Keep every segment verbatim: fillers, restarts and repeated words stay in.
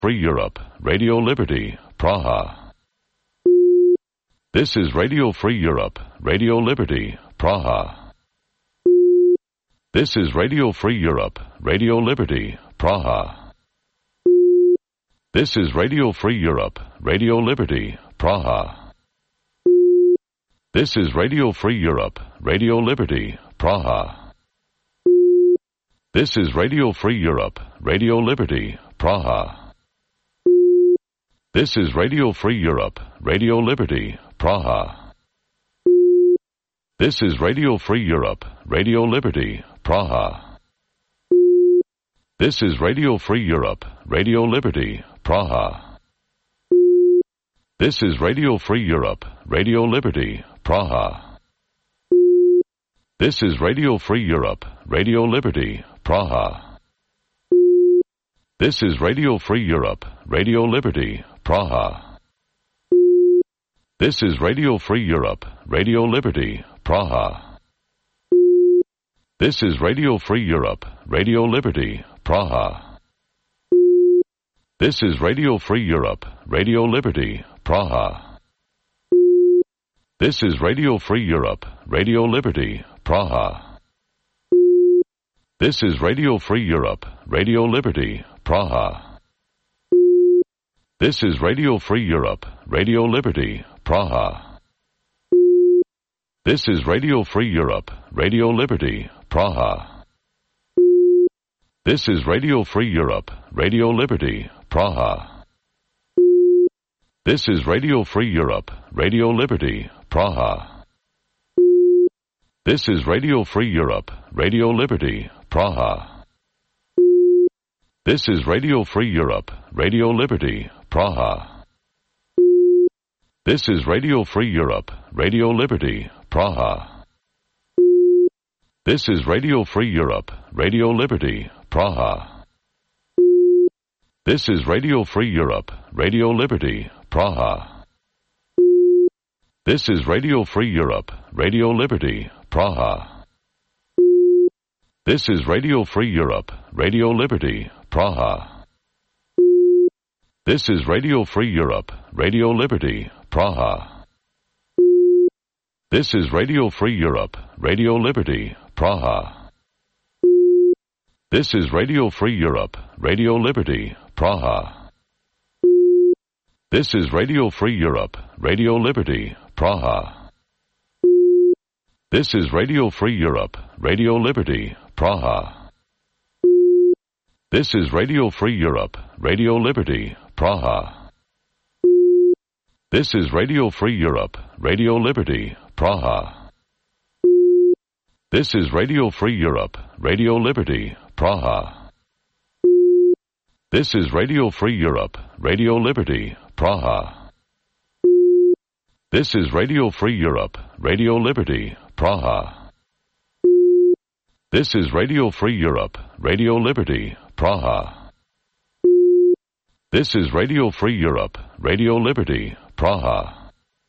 Free Europe, Radio Liberty, Praha. This is Radio Free Europe, Radio Liberty, Praha. This is Radio Free Europe, Radio Liberty, Praha. This is Radio Free Europe, Radio Liberty, Praha. This is Radio Free Europe, Radio Liberty, Praha. This is Radio Free Europe, Radio Liberty, Praha. This is Radio Free Europe, Radio Liberty, Praha. This is Radio Free Europe, Radio Liberty, Praha. This is Radio Free Europe, Radio Liberty, Praha. This is Radio Free Europe, Radio Liberty, Praha. This is Radio Free Europe, Radio Liberty, Praha. This is Radio Free Europe, Radio Liberty, Praha. This is Radio Free Europe, Radio Liberty, Praha. This is Radio Free Europe, Radio Liberty, Praha. This is Radio Free Europe, Radio Liberty, Praha. This is Radio Free Europe, Radio Liberty, Praha. This is Radio Free Europe, Radio Liberty, Praha. This is Radio Free Europe, Radio Liberty, Praha. This is Radio Free Europe, Radio Liberty, Praha. This is Radio Free Europe, Radio Liberty, Praha. This is Radio Free Europe, Radio Liberty, Praha. This is Radio Free Europe, Radio Liberty, Praha. This is Radio Free Europe, Radio Liberty, Praha. This is Radio Free Europe, Radio Liberty, Praha. This is Radio Free Europe, Radio Liberty, Praha. This is Radio Free Europe, Radio Liberty, Praha. This is Radio Free Europe, Radio Liberty, Praha. This is Radio Free Europe, Radio Liberty, Praha. This is Radio Free Europe, Radio Liberty, Praha. This is Radio Free Europe, Radio Liberty, Praha. This is Radio Free Europe, Radio Liberty, Praha. This is Radio Free Europe, Radio Liberty, Praha. This is Radio Free Europe, Radio Liberty, Praha. This is Radio Free Europe, Radio Liberty, Praha. This is Radio Free Europe, Radio Liberty, Praha. This is Radio Free Europe, Radio Liberty, Praha. This is Radio Free Europe, Radio Liberty, Praha. This is Radio Free Europe, Radio Liberty, Praha. This is Radio Free Europe, Radio Liberty, Praha. This is Radio Free Europe, Radio Liberty, Praha.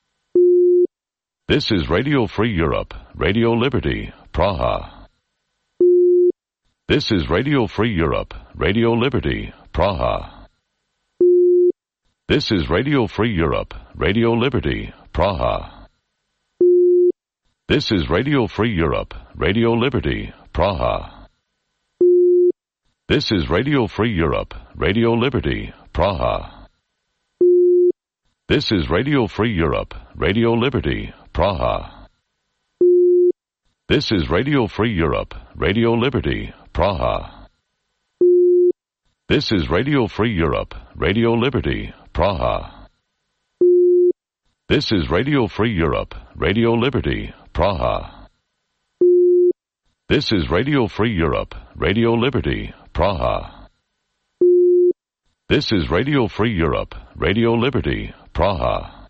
This is Radio Free Europe, Radio Liberty, Praha. This is Radio Free Europe, Radio Liberty, Praha. This is Radio Free Europe, Radio Liberty, Praha. This is Radio Free Europe, Radio Liberty, Praha. This is Radio Free Europe, Radio Liberty, Praha. This is Radio Free Europe, Radio Liberty, Praha. This is Radio Free Europe, Radio Liberty, Praha. This is Radio Free Europe, Radio Liberty, Praha. This is Radio Free Europe, Radio Liberty, Praha. This is Radio Free Europe, Radio Liberty, Praha. This is Radio Free Europe, Radio Liberty, Praha.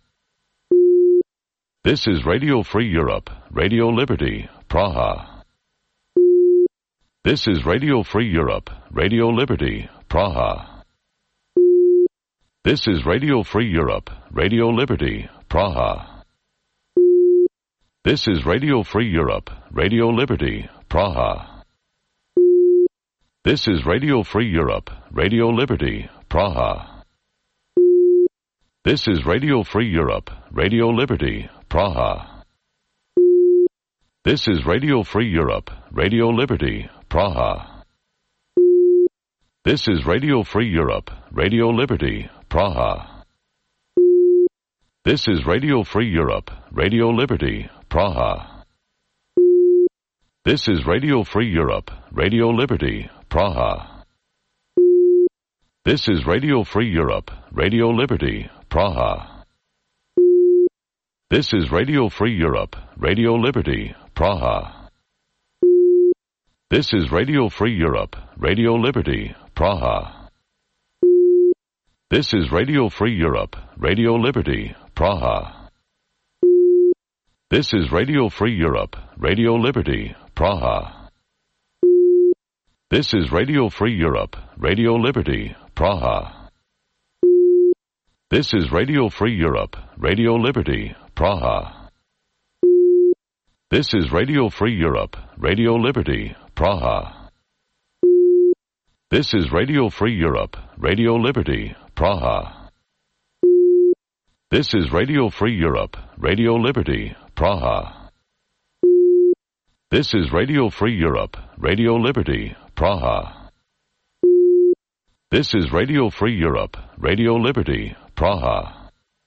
This is Radio Free Europe, Radio Liberty, Praha. This is Radio Free Europe, Radio Liberty, Praha. This is Radio Free Europe, Radio Liberty, Praha. This is Radio Free Europe, Radio Liberty, Praha. This is Radio Free Europe, Radio Liberty, Praha. This is Radio Free Europe, Radio Liberty, Praha. This is Radio Free Europe, Radio Liberty, Praha. This is Radio Free Europe, Radio Liberty, Praha. This is Radio Free Europe, Radio Liberty, Praha. This is Radio Free Europe, Radio Liberty, Praha. This is Radio Free Europe, Radio Liberty, Praha. This is Radio Free Europe, Radio Liberty, Praha. This is Radio Free Europe, Radio Liberty, Praha. This is Radio Free Europe, Radio Liberty, Praha. This is Radio Free Europe, Radio Liberty, Praha. This is Radio Free Europe, Radio Liberty, Praha. This is Radio Free Europe, Radio Liberty, Praha. This is Radio Free Europe, Radio Liberty, Praha. This is Radio Free Europe, Radio Liberty, Praha. This is Radio Free Europe, Radio Liberty, Praha. This is Radio Free Europe, Radio Liberty, Praha. This is Radio Free Europe, Radio Liberty, Praha.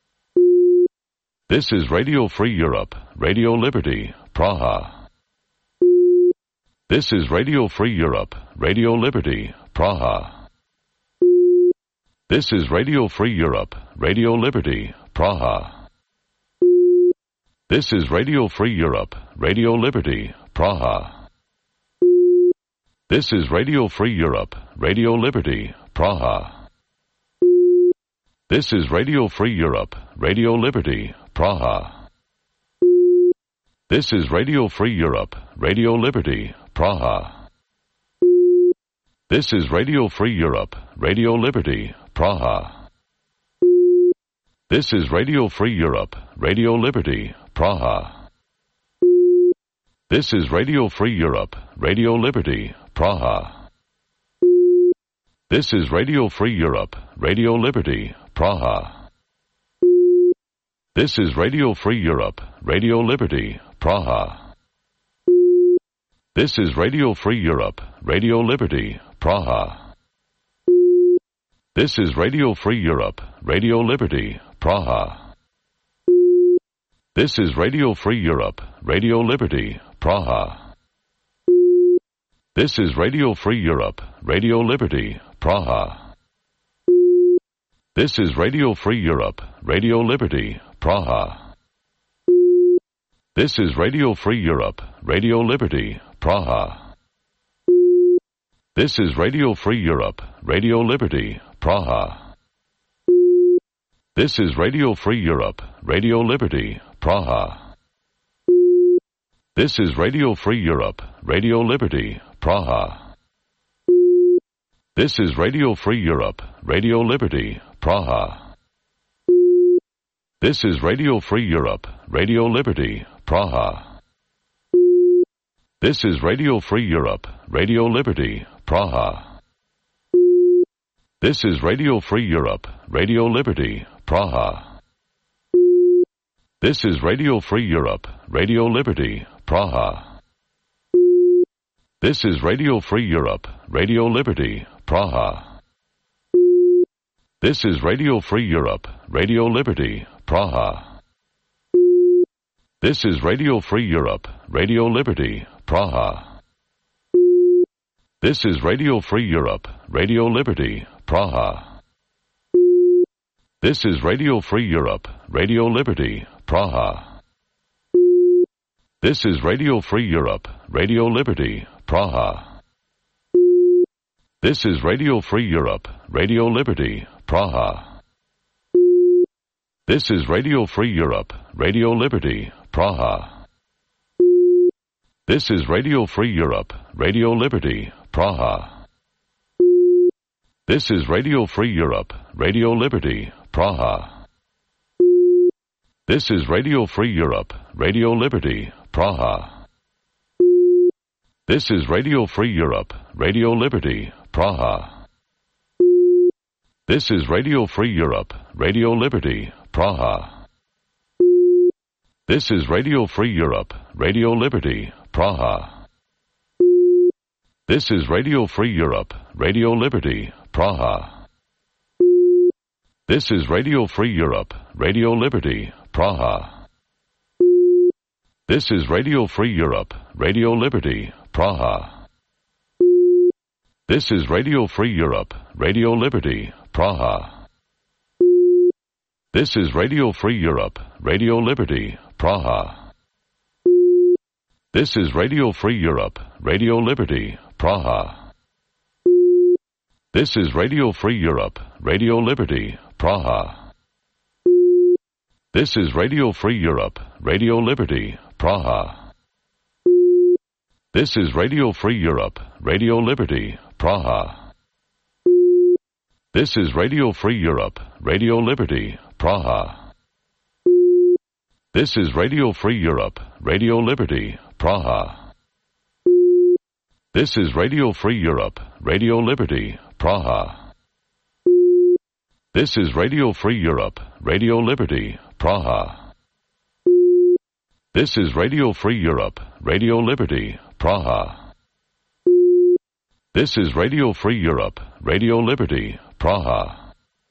This is Radio Free Europe, Radio Liberty, Praha. This is Radio Free Europe, Radio Liberty, Praha. This is Radio Free Europe, Radio Liberty, Praha. This is Radio Free Europe, Radio Liberty, Praha. This is Radio Free Europe, Radio Liberty, Praha. This is Radio Free Europe, Radio Liberty, Praha. This is Radio Free Europe, Radio Liberty, Praha. This is Radio Free Europe, Radio Liberty, Praha. This is Radio Free Europe, Radio Liberty, Praha. This is Radio Free Europe, Radio Liberty, Praha. This is Radio Free Europe, Radio Liberty, Praha. This is Radio Free Europe, Radio Liberty, Praha. This is Radio Free Europe, Radio Liberty, Praha. This is Radio Free Europe, Radio Liberty, Praha. This is Radio Free Europe, Radio Liberty, Praha. This is Radio Free Europe, Radio Liberty, Praha. This is Radio Free Europe, Radio Liberty, Praha. This is Radio Free Europe, Radio Liberty, Praha. This is Radio Free Europe, Radio Liberty, Praha. This is Radio Free Europe, Radio Liberty, Praha. This is Radio Free Europe, Radio Liberty, Praha. This is Radio Free Europe, Radio Liberty, Praha. This is Radio Free Europe, Radio Liberty, Praha. This is Radio Free Europe, Radio Liberty, Praha. This is Radio Free Europe, Radio Liberty, Praha. This is Radio Free Europe, Radio Liberty, Praha. This is Radio Free Europe, Radio Liberty, Praha. This is Radio Free Europe, Radio Liberty, Praha. This is Radio Free Europe, Radio Liberty, Praha. This is Radio Free Europe, Radio Liberty, Praha. This is Radio Free Europe, Radio Liberty, Praha. This is Radio Free Europe, Radio Liberty, Praha. This is Radio Free Europe, Radio Liberty, Praha. This is Radio Free Europe, Radio Liberty, Praha. This is Radio Free Europe, Radio Liberty, Praha. This is Radio Free Europe, Radio Liberty, Praha. This is Radio Free Europe, Radio Liberty, Praha. This is Radio Free Europe, Radio Liberty, Praha. This is Radio Free Europe, Radio Liberty, Praha. This is Radio Free Europe, Radio Liberty, Praha. This is Radio Free Europe, Radio Liberty, Praha. This is Radio Free Europe, Radio Liberty, Praha. This is Radio Free Europe, Radio Liberty, Praha. This is Radio Free Europe, Radio Liberty, Praha. This is Radio Free Europe, Radio Liberty, Praha. This is Radio Free Europe, Radio Liberty, Praha. This is Radio Free Europe, Radio Liberty, Praha. This is Radio Free Europe, Radio Liberty, Praha. This is Radio Free Europe, Radio Liberty, Praha. This is Radio Free Europe, Radio Liberty, Praha. This is Radio Free Europe, Radio Liberty, Praha. This is Radio Free Europe, Radio Liberty, Praha. This is Radio Free Europe, Radio Liberty, Praha. This is Radio Free Europe, Radio Liberty, Praha. This is Radio Free Europe, Radio Liberty, Praha.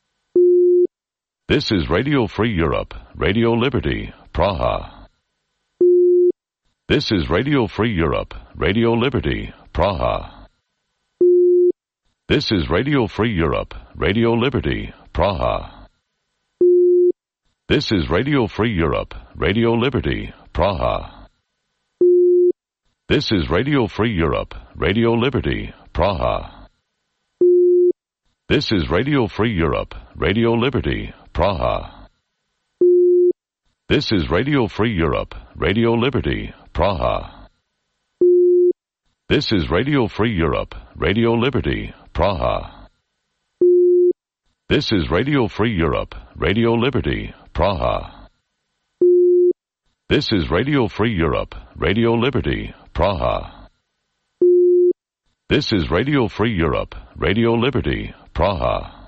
This is Radio Free Europe, Radio Liberty, Praha. This is Radio Free Europe, Radio Liberty, Praha. This is Radio Free Europe, Radio Liberty, Praha. This is Radio Free Europe, Radio Liberty, Praha. This is Radio Free Europe, Radio Liberty, Praha. This is Radio Free Europe, Radio Liberty, Praha. This is Radio Free Europe, Radio Liberty, Praha. This is Radio Free Europe, Radio Liberty, Praha. This is Radio Free Europe, Radio Liberty, Praha. This is Radio Free Europe, Radio Liberty, Praha. This is Radio Free Europe, Radio Liberty, Praha.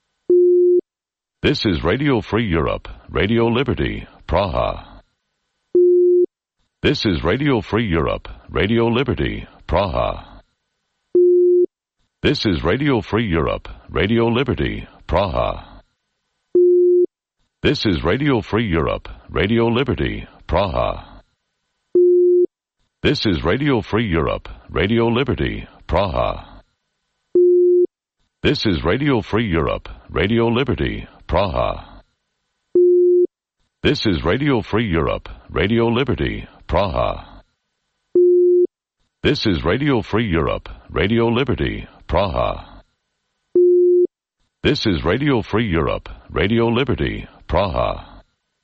This is Radio Free Europe, Radio Liberty, Praha. This is Radio Free Europe, Radio Liberty, Praha. This is Radio Free Europe, Radio Liberty, Praha. This is Radio Free Europe, Radio Liberty, Praha. This is Radio Free Europe, Radio Liberty, Praha. This is Radio Free Europe, Radio Liberty, Praha. This is Radio Free Europe, Radio Liberty, Praha. This is Radio Free Europe, Radio Liberty, Praha. This is Radio Free Europe, Radio Liberty, Praha.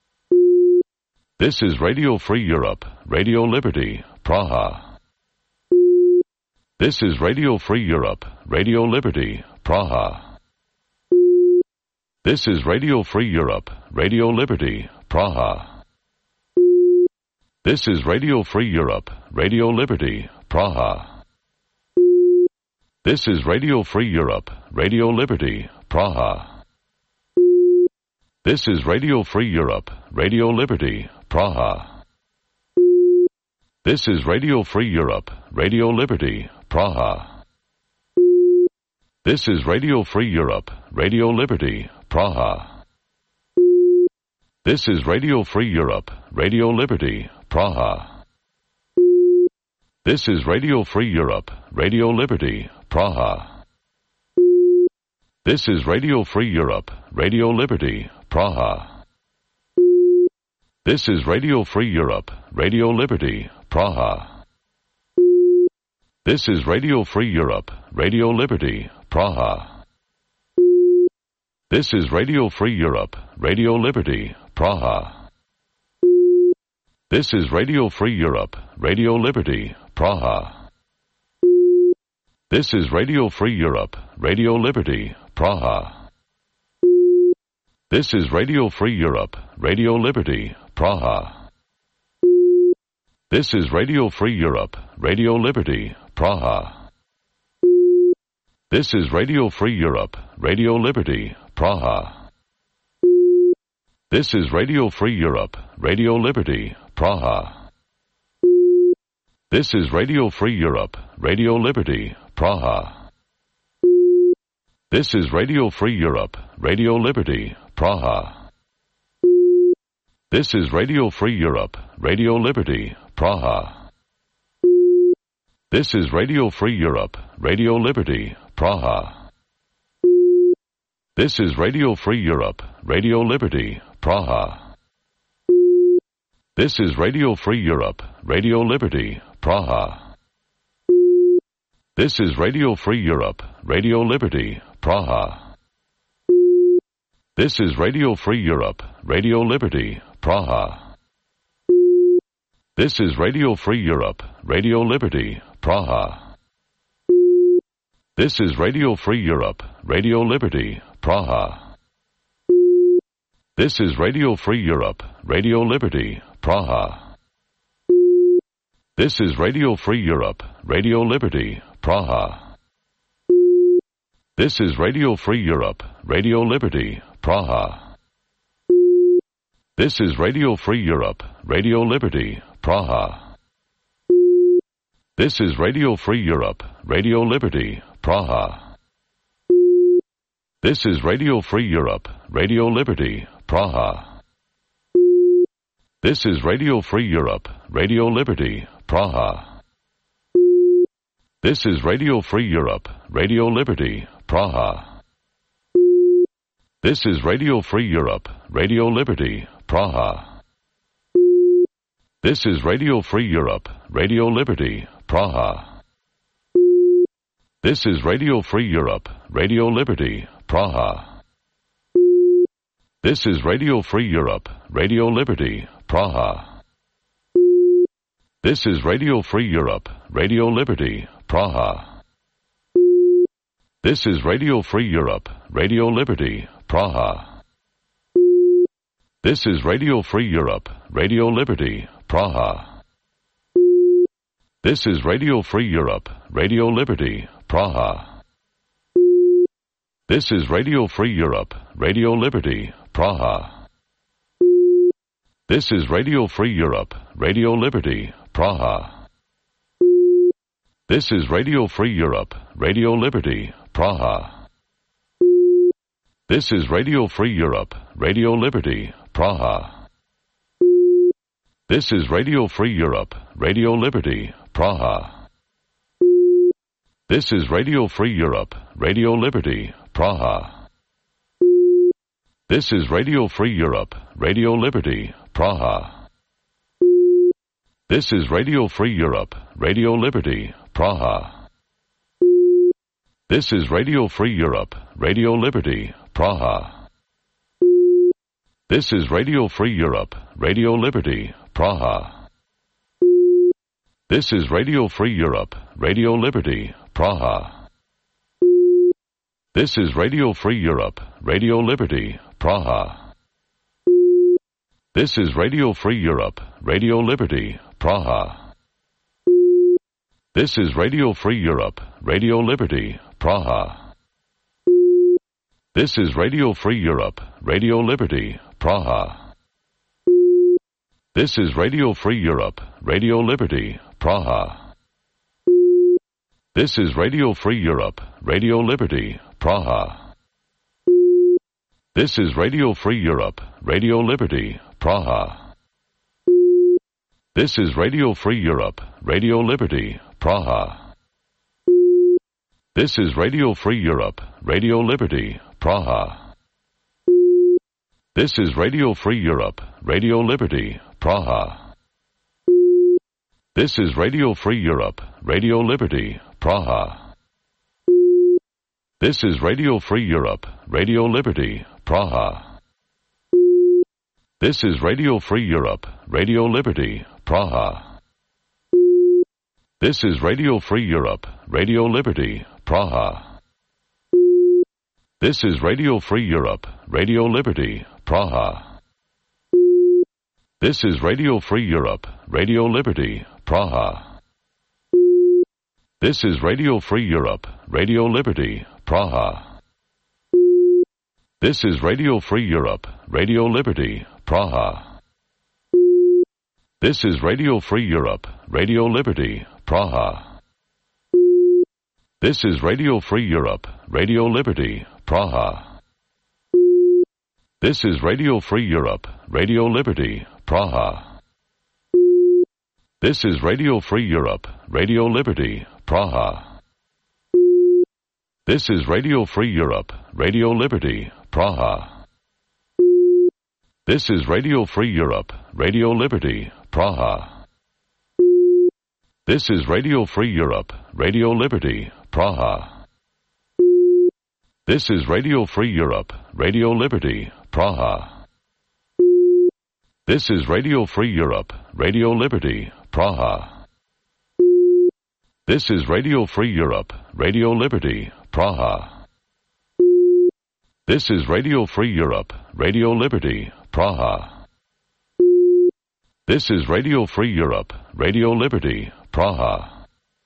This is Radio Free Europe, Radio Liberty, Praha. This is Radio Free Europe, Radio Liberty, Praha. This is Radio Free Europe, Radio Liberty, Praha. This is Radio Free Europe, Radio Liberty, Praha. This is Radio Free Europe, Radio Liberty, Praha. This is Radio Free Europe, Radio Liberty, Praha. This is Radio Free Europe, Radio Liberty, Praha. This is Radio Free Europe, Radio Liberty, Praha. This is Radio Free Europe, Radio Liberty, Praha. This is Radio Free Europe, Radio Liberty, Praha. This is Radio Free Europe, Radio Liberty, Praha. This is Radio Free Europe, Radio Liberty, Praha. This is Radio Free Europe, Radio Liberty, Praha. This is Radio Free Europe, Radio Liberty, Praha. This is Radio Free Europe, Radio Liberty, Praha. This is Radio Free Europe, Radio Liberty, Praha. This is Radio Free Europe, Radio Liberty, Praha. This is Radio Free Europe, Radio Liberty, Praha. This is Radio Free Europe, Radio Liberty, Praha. This is Radio Free Europe, Radio Liberty, Praha. This is Radio Free Europe, Radio Liberty, Praha. This is Radio Free Europe, Radio Liberty, Praha. This is Radio Free Europe, Radio Liberty, Praha. This is Radio Free Europe, Radio Liberty, Praha. This is Radio Free Europe, Radio Liberty, Praha. This is Radio Free Europe, Radio Liberty, Praha. This is Radio Free Europe, Radio Liberty, Praha. This is Radio Free Europe, Radio Liberty, Praha. This is Radio Free Europe, Radio Liberty, Praha. This is Radio Free Europe, Radio Liberty, Praha. This is Radio Free Europe, Radio Liberty, Praha. This is Radio Free Europe, Radio Liberty, Praha. This is Radio Free Europe, Radio Liberty, Praha. This is Radio Free Europe, Radio Liberty, Praha. This is Radio Free Europe, Radio Liberty, Praha. This is Radio Free Europe, Radio Liberty, Praha. This is Radio Free Europe, Radio Liberty, Praha. This is Radio Free Europe, Radio Liberty, Praha. This is Radio Free Europe, Radio Liberty, Praha. This is Radio Free Europe, Radio Liberty, Praha. This is Radio Free Europe, Radio Liberty, Praha. This is Radio Free Europe, Radio Liberty, Praha. This is Radio Free Europe, Radio Liberty, Praha. This is Radio Free Europe, Radio Liberty, Praha. This is Radio Free Europe, Radio Liberty, Praha. This is Radio Free Europe, Radio Liberty, Praha. This is Radio Free Europe, Radio Liberty, Praha. This is Radio Free Europe, Radio Liberty, Praha. This is Radio Free Europe, Radio Liberty, Praha. This is Radio Free Europe, Radio Liberty, Praha. This is Radio Free Europe, Radio Liberty, Praha. This is Radio Free Europe, Radio Liberty, Praha. This is Radio Free Europe, Radio Liberty, Praha. This is Radio Free Europe, Radio Liberty, Praha. This is Radio Free Europe, Radio Liberty, Praha. This is Radio Free Europe, Radio Liberty, Praha. This is Radio Free Europe, Radio Liberty, Praha. This is Radio Free Europe, Radio Liberty, Praha. This is Radio Free Europe, Radio Liberty, Praha. This is Radio Free Europe, Radio Liberty, Praha. This is Radio Free Europe, Radio Liberty, Praha. This is Radio Free Europe, Radio Liberty, Praha. This is Radio Free Europe, Radio Liberty, Praha. This is Radio Free Europe, Radio Liberty, Praha. This is Radio Free Europe, Radio Liberty, Praha. This is Radio Free Europe, Radio Liberty, Praha. This is Radio Free Europe, Radio Liberty, Praha. This is Radio Free Europe, Radio Liberty, Praha. This is Radio Free Europe, Radio Liberty, Praha. This is Radio Free Europe, Radio Liberty, Praha. This is Radio Free Europe, Radio Liberty, Praha. This is Radio Free Europe, Radio Liberty, Praha. This is Radio Free Europe, Radio Liberty, Praha. This is Radio Free Europe, Radio Liberty, Praha. This is Radio Free Europe, Radio Liberty, Praha. This is Radio Free Europe, Radio Liberty, Praha. This is Radio Free Europe, Radio Liberty, Praha. This is Radio Free Europe, Radio Liberty, Praha. This is Radio Free Europe, Radio Liberty, Praha. This is Radio Free Europe, Radio Liberty, Praha. This is Radio Free Europe, Radio Liberty, Praha. This is Radio Free Europe, Radio Liberty, Praha. This is Radio Free Europe, Radio Liberty, Praha. This is Radio Free Europe, Radio Liberty, Praha. This is Radio Free Europe, Radio Liberty, Praha. This is Radio Free Europe, Radio Liberty, Praha. This is Radio Free Europe, Radio Liberty, Praha.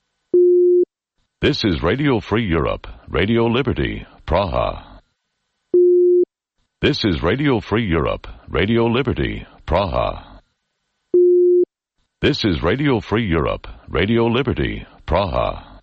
This is Radio Free Europe, Radio Liberty, Praha. This is Radio Free Europe, Radio Liberty, Praha. This is Radio Free Europe, Radio Liberty, Praha.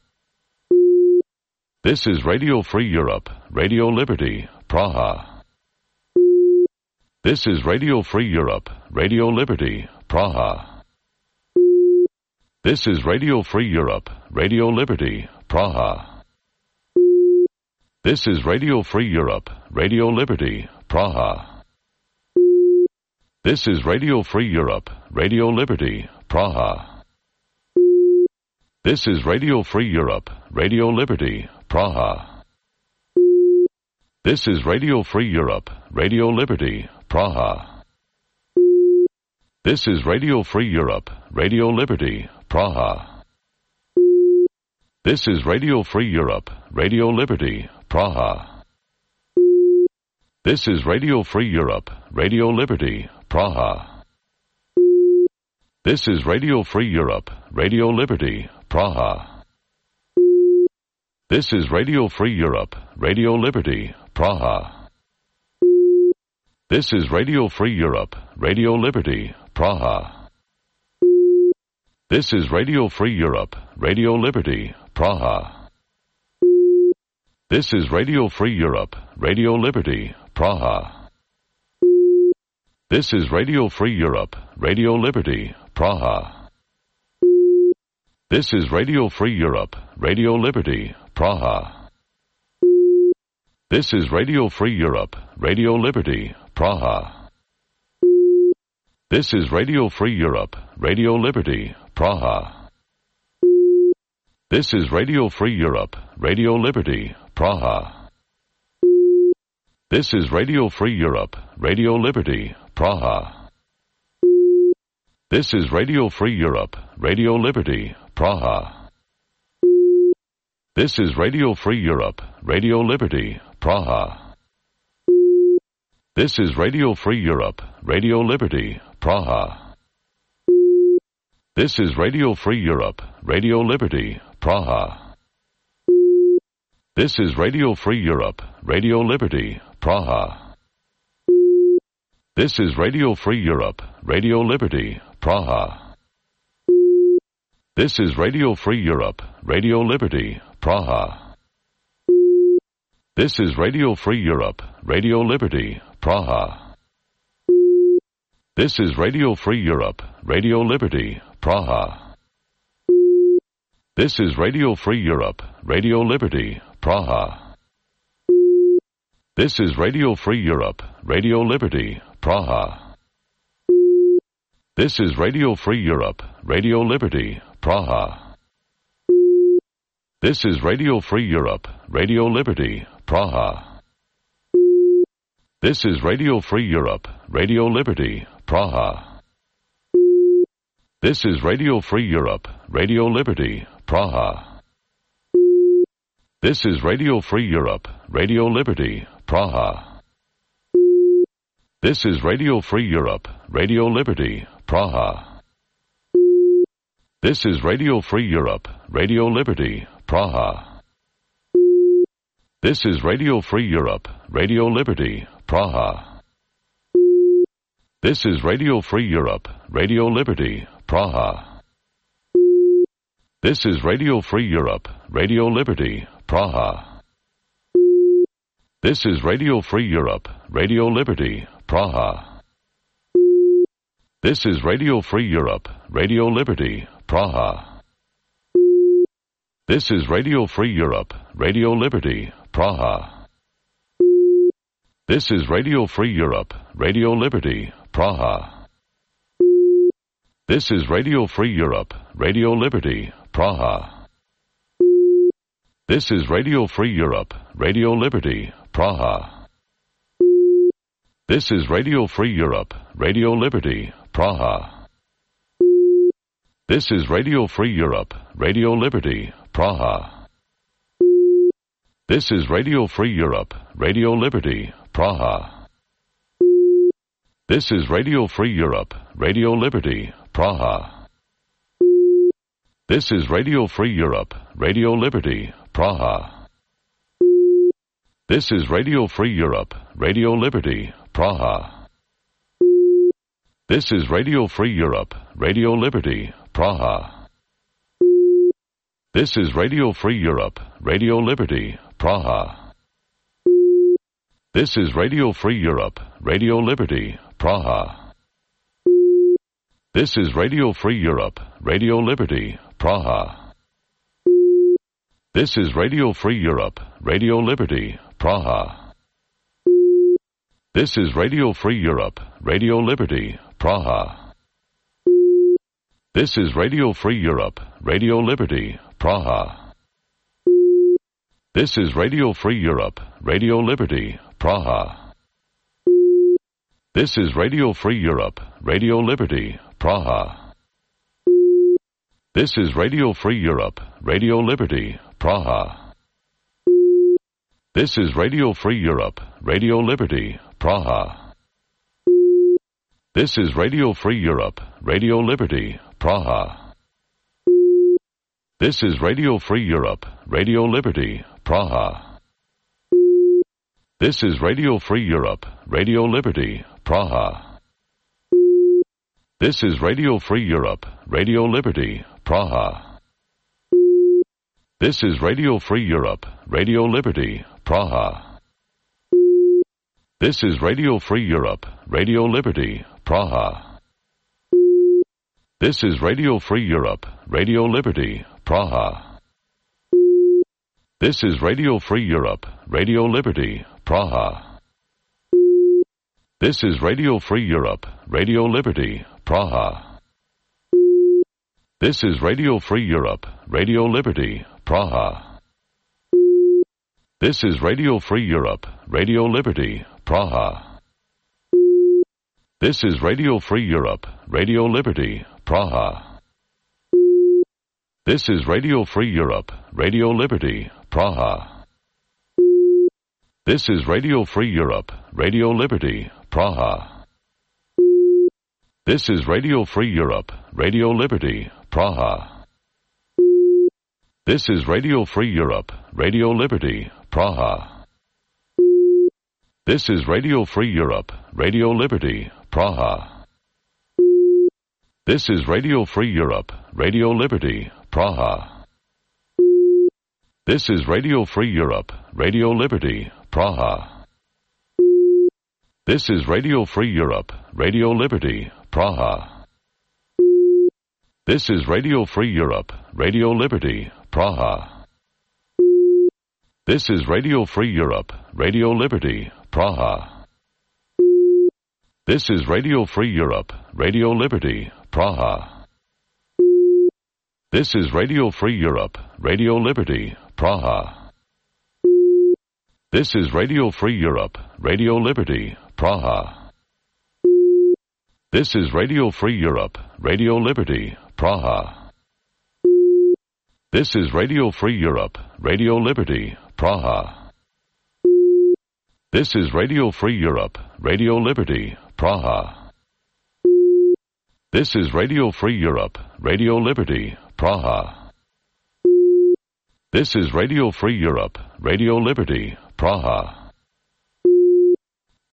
This is Radio Free Europe, Radio Liberty, Praha. This is Radio Free Europe, Radio Liberty, Praha. This is Radio Free Europe, Radio Liberty, Praha. This is Radio Free Europe, Radio Liberty, Praha. This is Radio Free Europe, Radio Liberty, Praha. This is Radio Free Europe, Radio Liberty, Praha. This is Radio Free Europe, Radio Liberty, Praha. This is Radio Free Europe, Radio Liberty, Praha. This is Radio Free Europe, Radio Liberty, Praha. This is Radio Free Europe, Radio Liberty, Praha. This is Radio Free Europe, Radio Liberty, Praha. This is Radio Free Europe, Radio Liberty, Praha. This is Radio Free Europe, Radio Liberty, Praha. This is Radio Free Europe, Radio Liberty, Praha. This is Radio Free Europe, Radio Liberty, Praha. This is Radio Free Europe, Radio Liberty, Praha. This is Radio Free Europe, Radio Liberty, Praha. This is Radio Free Europe, Radio Liberty, Praha. This is Radio Free Europe, Radio Liberty, Praha. This is Radio Free Europe, Radio Liberty, Praha. This is Radio Free Europe, Radio Liberty, Praha. This is Radio Free Europe, Radio Liberty, Praha. This is Radio Free Europe, Radio Liberty, Praha. This is Radio Free Europe, Radio Liberty, Praha. This is Radio Free Europe, Radio Liberty, Praha. This is Radio Free Europe, Radio Liberty, Praha. This is Radio Free Europe, Radio Liberty, Praha. This is Radio Free Europe, Radio Liberty, Praha. This is Radio Free Europe, Radio Liberty, Praha. This is Radio Free Europe, Radio Liberty, Praha. This is Radio Free Europe, Radio Liberty, Praha. This is Radio Free Europe, Radio Liberty, Praha. This is Radio Free Europe, Radio Liberty, Praha. This is Radio Free Europe, Radio Liberty, Praha. This is Radio Free Europe, Radio Liberty, Praha. This is Radio Free Europe, Radio Liberty, Praha. This is Radio Free Europe, Radio Liberty, Praha. This is Radio Free Europe, Radio Liberty, Praha. This is Radio Free Europe, Radio Liberty, Praha. This is Radio Free Europe, Radio Liberty, Praha. This is Radio Free Europe, Radio Liberty, Praha. This is Radio Free Europe, Radio Liberty, Praha. This is Radio Free Europe, Radio Liberty, Praha. This is Radio Free Europe, Radio Liberty, Praha. This is Radio Free Europe, Radio Liberty, Praha. This is Radio Free Europe, Radio Liberty, Praha. This is Radio Free Europe, Radio Liberty, Praha. This is Radio Free Europe, Radio Liberty, Praha. This is Radio Free Europe, Radio Liberty, Praha. This is Radio Free Europe, Radio Liberty, Praha. This is Radio Free Europe, Radio Liberty, Praha. This is Radio Free Europe, Radio Liberty, Praha. This is Radio Free Europe, Radio Liberty, Praha. This is Radio Free Europe, Radio Liberty, Praha. This is Radio Free Europe, Radio Liberty, Praha. This is Radio Free Europe, Radio Liberty, Praha. This is Radio Free Europe, Radio Liberty, Praha. This is Radio Free Europe, Radio Liberty, Praha. This is Radio Free Europe, Radio Liberty, Praha. This is Radio Free Europe, Radio Liberty, Praha. This is Radio Free Europe, Radio Liberty, Praha. This is Radio Free Europe, Radio Liberty, Praha. This is Radio Free Europe, Radio Liberty, Praha. This is Radio Free Europe, Radio Liberty, Praha. This is Radio Free Europe, Radio Liberty, Praha. This is Radio Free Europe, Radio Liberty, Praha. This is Radio Free Europe, Radio Liberty, Praha. This is Radio Free Europe, Radio Liberty, Praha. This is Radio Free Europe, Radio Liberty, Praha. This is Radio Free Europe, Radio Liberty, Praha. This is Radio Free Europe, Radio Liberty, Praha. This is Radio Free Europe, Radio Liberty, Praha. This is Radio Free Europe, Radio Liberty, Praha. This is Radio Free Europe, Radio Liberty, Praha. This is Radio Free Europe, Radio Liberty, Praha. This is Radio Free Europe, Radio Liberty, Praha. This is Radio Free Europe, Radio Liberty, Praha. This is Radio Free Europe, Radio Liberty, Praha. This is Radio Free Europe, Radio Liberty, Praha. This is Radio Free Europe, Radio Liberty, Praha. This is Radio Free Europe, Radio Liberty, Praha. This is Radio Free Europe, Radio Liberty, Praha. This is Radio Free Europe, Radio Liberty, Praha. This is Radio Free Europe, Radio Liberty, Praha. This is Radio Free Europe, Radio Liberty, Praha. This is Radio Free Europe, Radio Liberty, Praha. This is Radio Free Europe, Radio Liberty, Praha. This is Radio Free Europe, Radio Liberty, Praha. This is Radio Free Europe, Radio Liberty, Praha. This is Radio Free Europe, Radio Liberty, Praha. This is Radio Free Europe, Radio Liberty, Praha. This is Radio Free Europe, Radio Liberty, Praha. This is Radio Free Europe, Radio Liberty, Praha. This is Radio Free Europe, Radio Liberty, Praha. This is Radio Free Europe, Radio Liberty, Praha.